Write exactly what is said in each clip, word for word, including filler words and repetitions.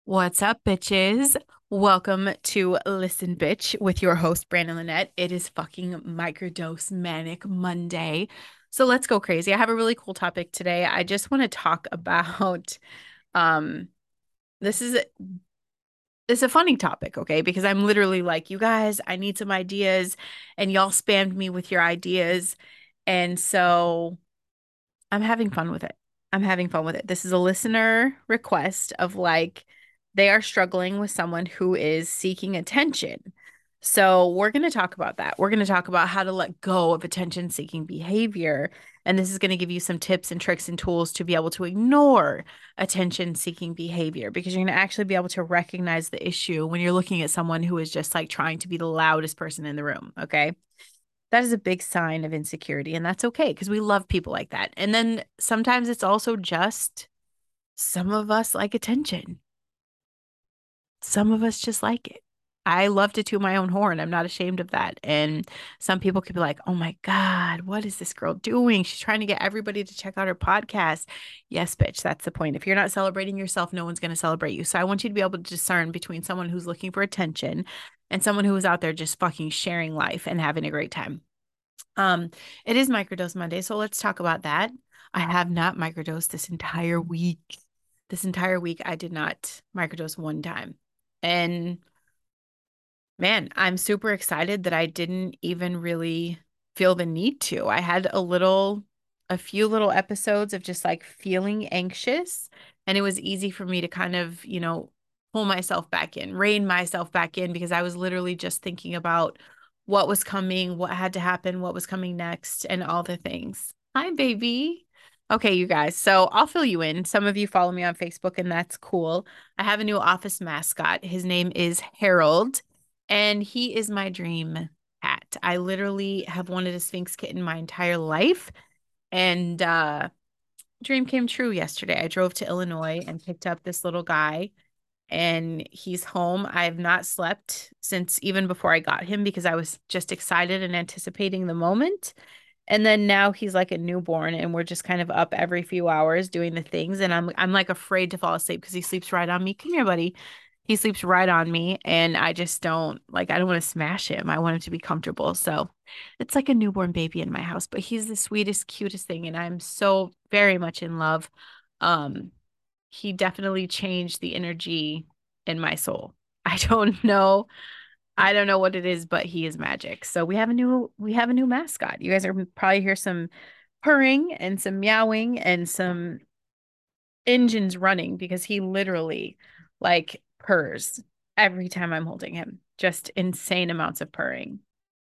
What's up, bitches? Welcome to Listen Bitch with your host, Brandon Lynette. It is fucking microdose manic Monday. So let's go crazy. I have a really cool topic today. I just want to talk about um this is it's a funny topic, okay? Because I'm literally like, you guys, I need some ideas, and y'all spammed me with your ideas. And so I'm having fun with it. I'm having fun with it. This is a listener request of like they are struggling with someone who is seeking attention. So we're going to talk about that. We're going to talk about how to let go of attention-seeking behavior. And this is going to give you some tips and tricks and tools to be able to ignore attention-seeking behavior because you're going to actually be able to recognize the issue when you're looking at someone who is just like trying to be the loudest person in the room. Okay. That is a big sign of insecurity, and that's okay because we love people like that. And then sometimes it's also just some of us like attention. Some of us just like it. I love to toot my own horn. I'm not ashamed of that. And some people could be like, oh my God, what is this girl doing? She's trying to get everybody to check out her podcast. Yes, bitch, that's the point. If you're not celebrating yourself, no one's going to celebrate you. So I want you to be able to discern between someone who's looking for attention and someone who is out there just fucking sharing life and having a great time. Um, it is microdose Monday, so let's talk about that. I have not microdosed this entire week. This entire week, I did not microdose one time. And man, I'm super excited that I didn't even really feel the need to. I had a little, a few little episodes of just like feeling anxious, and it was easy for me to kind of, you know, pull myself back in, rein myself back in because I was literally just thinking about what was coming, what had to happen, what was coming next, and all the things. Hi, baby. Okay, you guys. So I'll fill you in. Some of you follow me on Facebook, and that's cool. I have a new office mascot. His name is Harold. And he is my dream cat. I literally have wanted a Sphynx kitten my entire life. And uh dream came true yesterday. I drove to Illinois and picked up this little guy, and he's home. I have not slept since even before I got him because I was just excited and anticipating the moment. And then now he's like a newborn, and we're just kind of up every few hours doing the things, and I'm I'm like afraid to fall asleep because he sleeps right on me. Come here, buddy. He sleeps right on me, and I just don't like I don't want to smash him. I want him to be comfortable. So it's like a newborn baby in my house, but he's the sweetest, cutest thing, and I'm so very much in love. Um, he definitely changed the energy in my soul. I don't know I don't know what it is, but he is magic. So we have a new we have a new mascot. You guys are probably hear some purring and some meowing and some engines running because he literally like purrs every time I'm holding him. Just insane amounts of purring.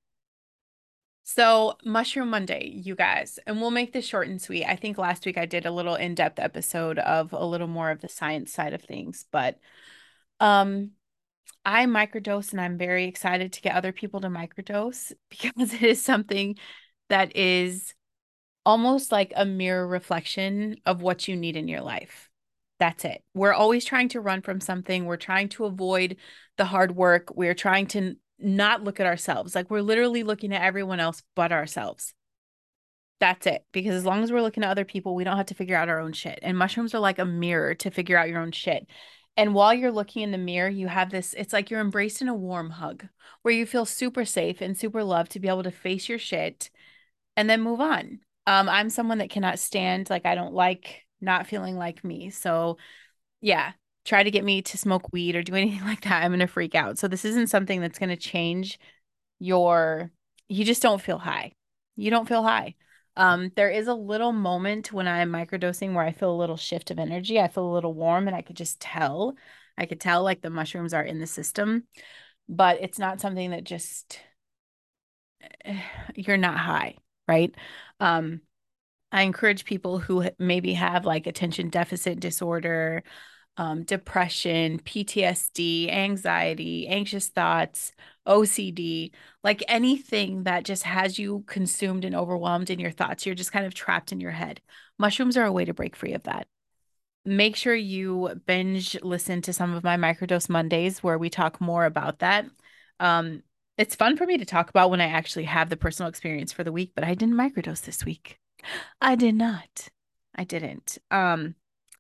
So, Mushroom Monday, you guys, and we'll make this short and sweet. I think last week I did a little in-depth episode of a little more of the science side of things, but um I microdose and I'm very excited to get other people to microdose because it is something that is almost like a mirror reflection of what you need in your life. That's it. We're always trying to run from something. We're trying to avoid the hard work. We're trying to n- not look at ourselves. Like we're literally looking at everyone else but ourselves. That's it. Because as long as we're looking at other people, we don't have to figure out our own shit. And mushrooms are like a mirror to figure out your own shit. And while you're looking in the mirror, you have this, it's like you're embraced in a warm hug where you feel super safe and super loved to be able to face your shit and then move on. Um, I'm someone that cannot stand, like, I don't like not feeling like me. So, yeah, try to get me to smoke weed or do anything like that. I'm going to freak out. So, this isn't something that's going to change your you just don't feel high. You don't feel high. Um, there is a little moment when I'm microdosing where I feel a little shift of energy. I feel a little warm and I could just tell. I could tell like the mushrooms are in the system, but it's not something that just you're not high, right? Um, I encourage people who h- maybe have like attention deficit disorder, um, depression, P T S D, anxiety, anxious thoughts, O C D, like anything that just has you consumed and overwhelmed in your thoughts. You're just kind of trapped in your head. Mushrooms are a way to break free of that. Make sure you binge listen to some of my microdose Mondays where we talk more about that. Um, it's fun for me to talk about when I actually have the personal experience for the week, but I didn't microdose this week. I did not. I didn't. Um,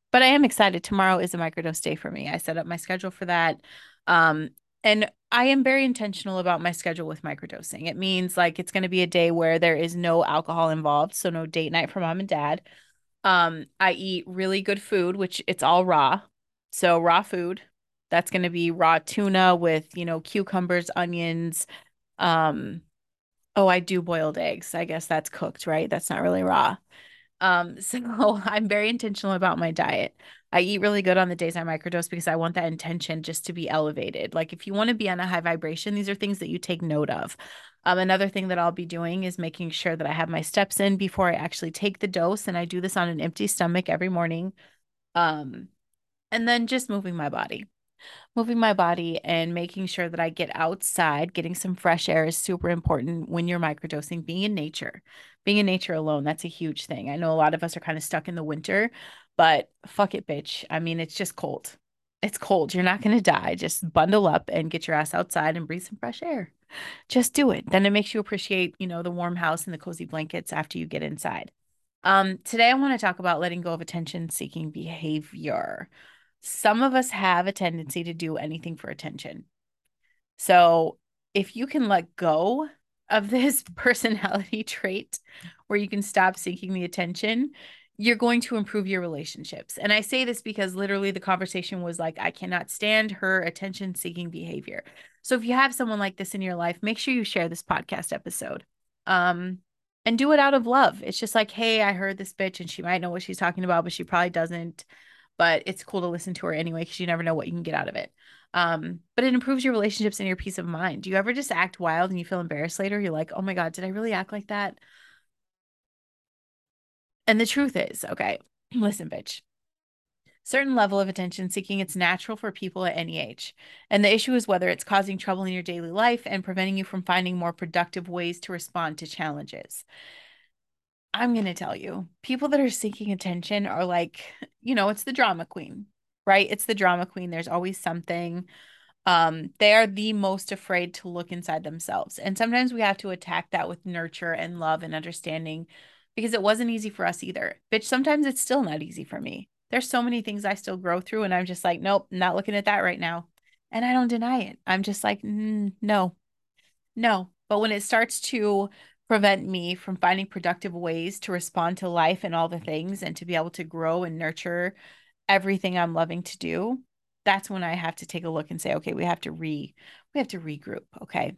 But I am excited. Tomorrow is a microdose day for me. I set up my schedule for that. Um, and I am very intentional about my schedule with microdosing. It means like it's going to be a day where there is no alcohol involved, so no date night for mom and dad. Um, I eat really good food, which it's all raw. So raw food. That's going to be raw tuna with, you know, cucumbers, onions. Um, oh, I do boiled eggs. I guess that's cooked, right? That's not really raw. Um, so I'm very intentional about my diet. I eat really good on the days I microdose because I want that intention just to be elevated. Like if you want to be on a high vibration, these are things that you take note of. Um, another thing that I'll be doing is making sure that I have my steps in before I actually take the dose, and I do this on an empty stomach every morning. Um, and then just moving my body moving my body and making sure that I get outside. Getting some fresh air is super important when you're microdosing. Being in nature, being in nature alone, that's a huge thing. I know a lot of us are kind of stuck in the winter, but fuck it, bitch. I mean, it's just cold. It's cold. You're not going to die. Just bundle up and get your ass outside and breathe some fresh air. Just do it. Then it makes you appreciate, you know, the warm house and the cozy blankets after you get inside. Um, today I want to talk about letting go of attention-seeking behavior. Some of us have a tendency to do anything for attention. So if you can let go of this personality trait where you can stop seeking the attention, you're going to improve your relationships. And I say this because literally the conversation was like, I cannot stand her attention-seeking behavior. So if you have someone like this in your life, make sure you share this podcast episode. Um, and do it out of love. It's just like, hey, I heard this bitch and she might know what she's talking about, but she probably doesn't. But it's cool to listen to her anyway because you never know what you can get out of it. Um, but it improves your relationships and your peace of mind. Do you ever just act wild and you feel embarrassed later? You're like, oh my God, did I really act like that? And the truth is, okay, listen, bitch. Certain level of attention seeking, it's natural for people at any age. And the issue is whether it's causing trouble in your daily life and preventing you from finding more productive ways to respond to challenges. I'm going to tell you, people that are seeking attention are like, you know, it's the drama queen, right? It's the drama queen. There's always something. Um, they are the most afraid to look inside themselves. And sometimes we have to attack that with nurture and love and understanding because it wasn't easy for us either. Bitch, sometimes it's still not easy for me. There's so many things I still grow through, and I'm just like, nope, not looking at that right now. And I don't deny it. I'm just like, mm, no, no. But when it starts to prevent me from finding productive ways to respond to life and all the things and to be able to grow and nurture everything I'm loving to do, that's when I have to take a look and say, okay, we have to re we have to regroup. Okay.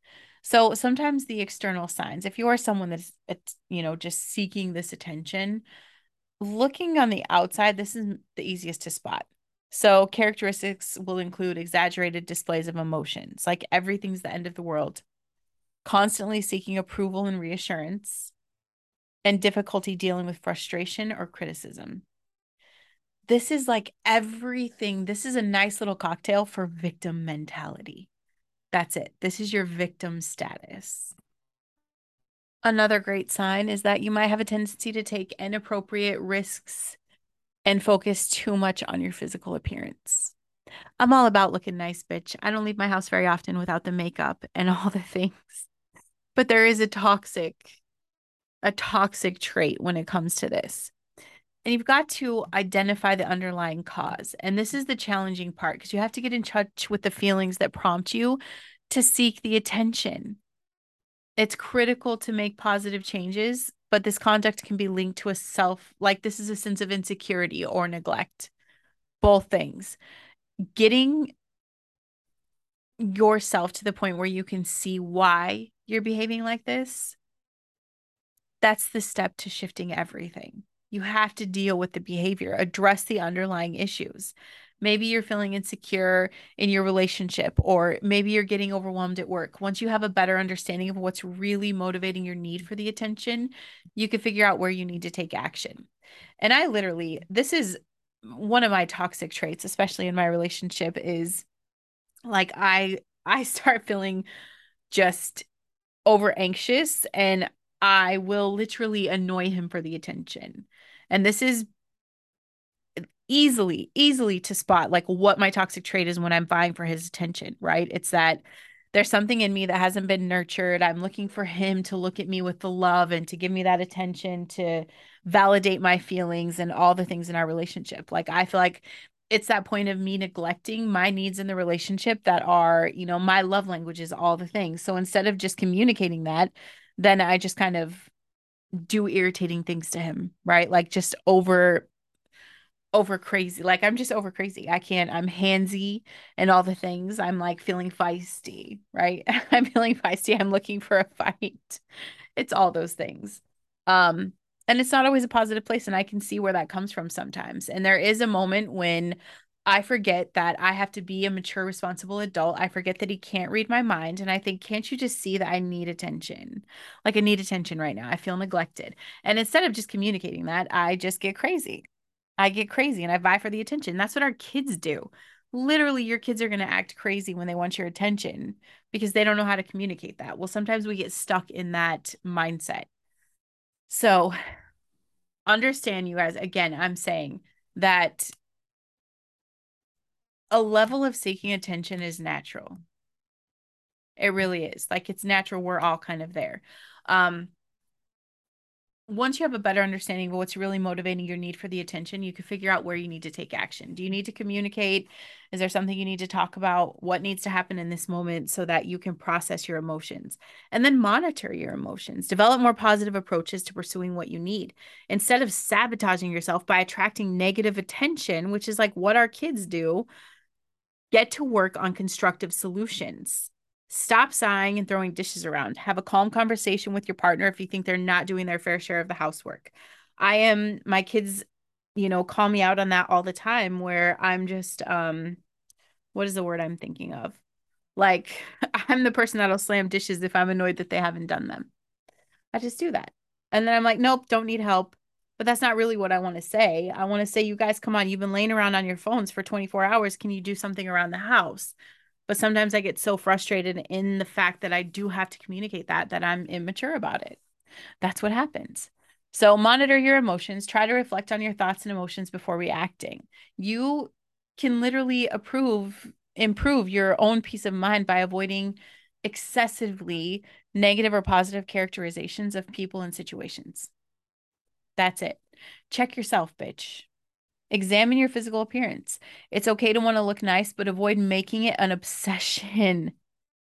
So sometimes the external signs, if you are someone that's, it's, you know, just seeking this attention, looking on the outside, this is the easiest to spot. So characteristics will include exaggerated displays of emotions, like everything's the end of the world, constantly seeking approval and reassurance, and difficulty dealing with frustration or criticism. This is like everything. This is a nice little cocktail for victim mentality. That's it. This is your victim status. Another great sign is that you might have a tendency to take inappropriate risks and focus too much on your physical appearance. I'm all about looking nice, bitch. I don't leave my house very often without the makeup and all the things. But there is a toxic, a toxic trait when it comes to this. And you've got to identify the underlying cause. And this is the challenging part because you have to get in touch with the feelings that prompt you to seek the attention. It's critical to make positive changes, but this conduct can be linked to a self, like this is a sense of insecurity or neglect. Both things. Getting yourself to the point where you can see why you're behaving like this, that's the step to shifting everything. You have to deal with the behavior, address the underlying issues. Maybe you're feeling insecure in your relationship, or maybe you're getting overwhelmed at work. Once you have a better understanding of what's really motivating your need for the attention, you can figure out where you need to take action. And I literally, this is one of my toxic traits, especially in my relationship, is like I I start feeling just over anxious and I will literally annoy him for the attention. And this is easily, easily to spot like what my toxic trait is when I'm vying for his attention, right? It's that There's something in me that hasn't been nurtured. I'm looking for him to look at me with the love and to give me that attention, to validate my feelings and all the things in our relationship. Like, I feel like it's that point of me neglecting my needs in the relationship that are, you know, my love language is all the things. So instead of just communicating that, then I just kind of do irritating things to him, right? Like just over over crazy. Like I'm just over crazy. I can't, I'm handsy and all the things. I'm like feeling feisty, right? I'm feeling feisty. I'm looking for a fight. It's all those things. Um, and it's not always a positive place. And I can see where that comes from sometimes. And there is a moment when I forget that I have to be a mature, responsible adult. I forget that he can't read my mind. And I think, can't you just see that I need attention? Like I need attention right now. I feel neglected. And instead of just communicating that, I just get crazy. I get crazy and I vie for the attention. That's what our kids do. Literally, your kids are going to act crazy when they want your attention because they don't know how to communicate that. Well, sometimes we get stuck in that mindset. So, understand you guys, again, I'm saying that a level of seeking attention is natural. It really is. Like it's natural. We're all kind of there. Um, once you have a better understanding of what's really motivating your need for the attention, you can figure out where you need to take action. Do you need to communicate? Is there something you need to talk about? What needs to happen in this moment so that you can process your emotions? And then monitor your emotions. Develop more positive approaches to pursuing what you need instead of sabotaging yourself by attracting negative attention, which is like what our kids do. Get to work on constructive solutions. Stop sighing and throwing dishes around. Have a calm conversation with your partner if you think they're not doing their fair share of the housework. I am, my kids, you know, call me out on that all the time where I'm just, um, what is the word I'm thinking of? Like, I'm the person that'll slam dishes if I'm annoyed that they haven't done them. I just do that. And then I'm like, nope, don't need help. But that's not really what I want to say. I want to say, you guys, come on, you've been laying around on your phones for twenty-four hours. Can you do something around the house? But sometimes I get so frustrated in the fact that I do have to communicate that, that I'm immature about it. That's what happens. So monitor your emotions. Try to reflect on your thoughts and emotions before reacting. You can literally approve, improve your own peace of mind by avoiding excessively negative or positive characterizations of people and situations. That's it. Check yourself, bitch. Examine your physical appearance. It's okay to want to look nice, but avoid making it an obsession.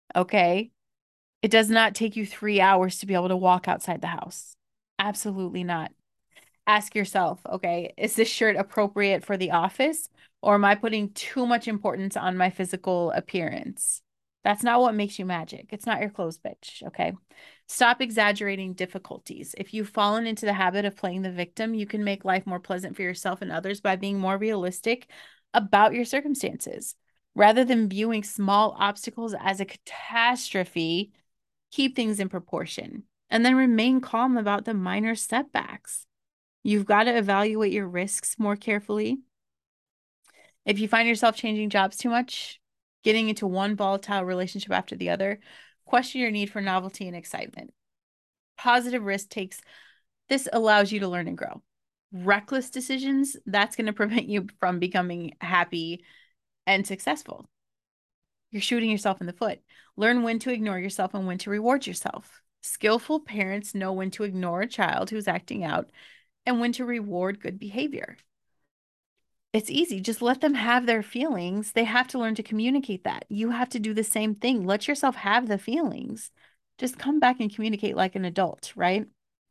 Okay? It does not take you three hours to be able to walk outside the house. Absolutely not. Ask yourself, okay, is this shirt appropriate for the office, or am I putting too much importance on my physical appearance? That's not what makes you magic. It's not your clothes, bitch, okay? Stop exaggerating difficulties. If you've fallen into the habit of playing the victim, you can make life more pleasant for yourself and others by being more realistic about your circumstances. Rather than viewing small obstacles as a catastrophe, keep things in proportion and then remain calm about the minor setbacks. You've got to evaluate your risks more carefully. If you find yourself changing jobs too much, getting into one volatile relationship after the other, question your need for novelty and excitement. Positive risk takes, this allows you to learn and grow. Reckless decisions, that's going to prevent you from becoming happy and successful. You're shooting yourself in the foot. Learn when to ignore yourself and when to reward yourself. Skillful parents know when to ignore a child who's acting out and when to reward good behavior. It's easy. Just let them have their feelings. They have to learn to communicate that. You have to do the same thing. Let yourself have the feelings. Just come back and communicate like an adult, right?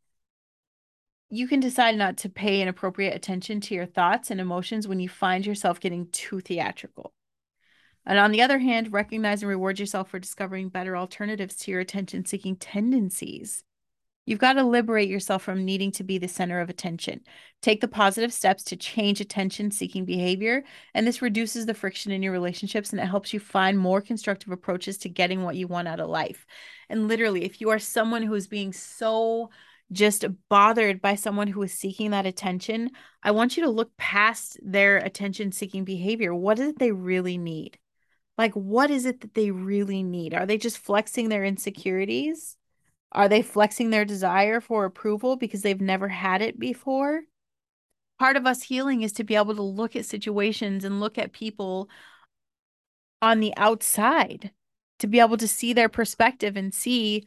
You can decide not to pay inappropriate attention to your thoughts and emotions when you find yourself getting too theatrical. And on the other hand, recognize and reward yourself for discovering better alternatives to your attention-seeking tendencies. You've got to liberate yourself from needing to be the center of attention. Take the positive steps to change attention-seeking behavior, and this reduces the friction in your relationships, and it helps you find more constructive approaches to getting what you want out of life. And literally, if you are someone who is being so just bothered by someone who is seeking that attention, I want you to look past their attention-seeking behavior. What is it they really need? Like, what is it that they really need? Are they just flexing their insecurities? Are they flexing their desire for approval because they've never had it before? Part of us healing is to be able to look at situations and look at people on the outside to be able to see their perspective and see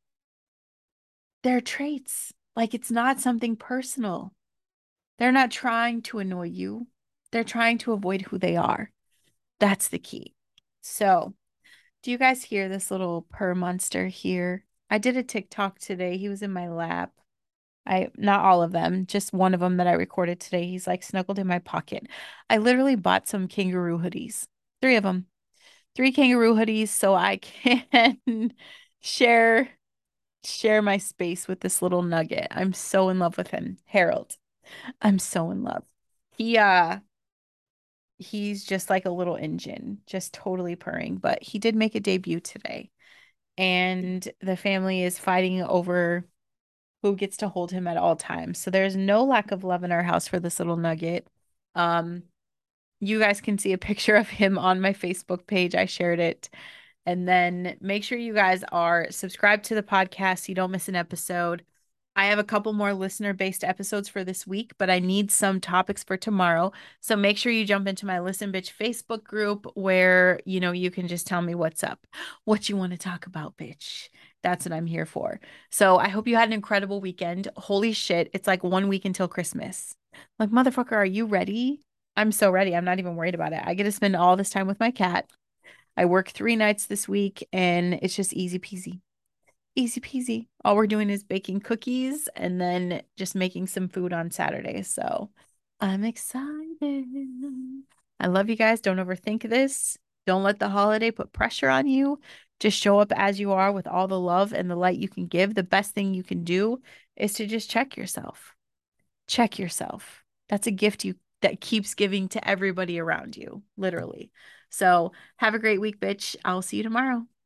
their traits. Like it's not something personal. They're not trying to annoy you. They're trying to avoid who they are. That's the key. So, do you guys hear this little purr monster here? I did a TikTok today. He was in my lap. I not all of them, just one of them that I recorded today. He's like snuggled in my pocket. I literally bought some kangaroo hoodies. Three of them. Three kangaroo hoodies so I can share share my space with this little nugget. I'm so in love with him. Harold. I'm so in love. He uh he's just like a little engine, just totally purring, but he did make a debut today. And the family is fighting over who gets to hold him at all times. So there's no lack of love in our house for this little nugget. Um, you guys can see a picture of him on my Facebook page. I shared it. And then make sure you guys are subscribed to the podcast so you don't miss an episode. I have a couple more listener-based episodes for this week, but I need some topics for tomorrow. So make sure you jump into my Listen Bitch Facebook group where, you know, you can just tell me what's up, what you want to talk about, bitch. That's what I'm here for. So I hope you had an incredible weekend. Holy shit, it's like one week until Christmas. Like, motherfucker, are you ready? I'm so ready. I'm not even worried about it. I get to spend all this time with my cat. I work three nights this week and it's just easy peasy. Easy peasy. All we're doing is baking cookies and then just making some food on Saturday. So I'm excited. I love you guys. Don't overthink this. Don't let the holiday put pressure on you. Just show up as you are with all the love and the light you can give. The best thing you can do is to just check yourself. Check yourself. That's a gift you that keeps giving to everybody around you, literally. So have a great week, bitch. I'll see you tomorrow.